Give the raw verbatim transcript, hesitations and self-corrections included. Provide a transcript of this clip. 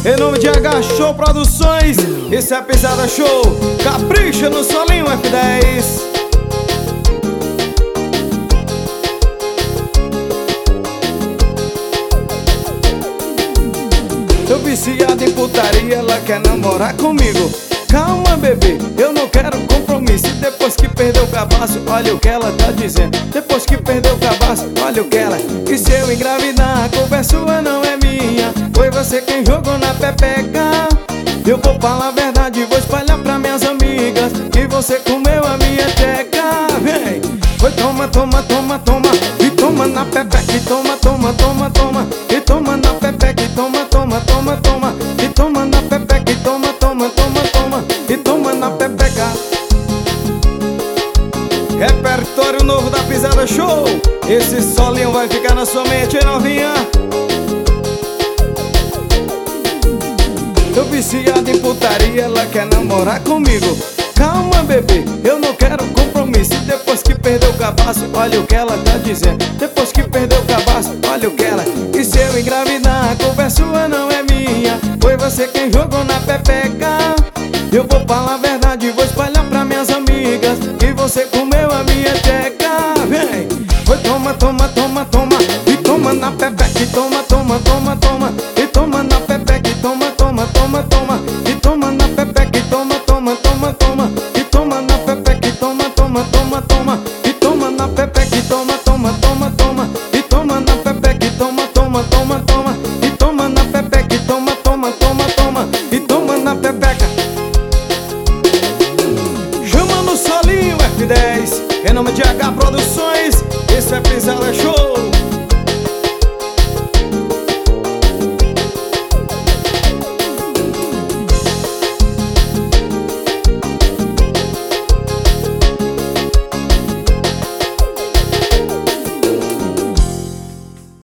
Em nome de H Show Produções, isso é Pisada Show. Capricha no solinho F dez. Tô viciado em putaria, ela quer namorar comigo. Calma, bebê, eu não quero compromisso. Depois que perdeu o cabaço, olha o que ela tá dizendo. Depois que perdeu o cabaço, olha o que ela. E se eu engravidar, a culpa é sua, não é minha. Foi você quem jogou na pepeca. Eu vou falar a verdade, vou espalhar pra minhas amigas que você comeu a minha teca. Vem! Foi toma, toma, toma, toma. E toma na pepeca, e toma, toma, toma, toma. E toma na pepeca, e toma, toma, toma, toma. E toma na pepeca, e toma, toma, toma, toma. E toma na pepeca. Repertório novo da Pisada Show. Esse solinho vai ficar na sua mente, novinha. Tô viciado em putaria, ela quer namorar comigo. Calma, bebê, eu não quero compromisso. Depois que perdeu o cabaço, olha o que ela tá dizendo. Depois que perdeu o cabaço, olha o que ela. E se eu engravidar, a culpa é sua, não é minha. Foi você quem jogou na pepeca. Eu vou falar a verdade, vou espalhar pra minhas amigas que você comeu a minha teca. Vem! Foi toma, toma, toma, toma. E toma na pepeca, e toma, toma, toma, toma. E toma na pepeca, e toma, toma, toma, toma.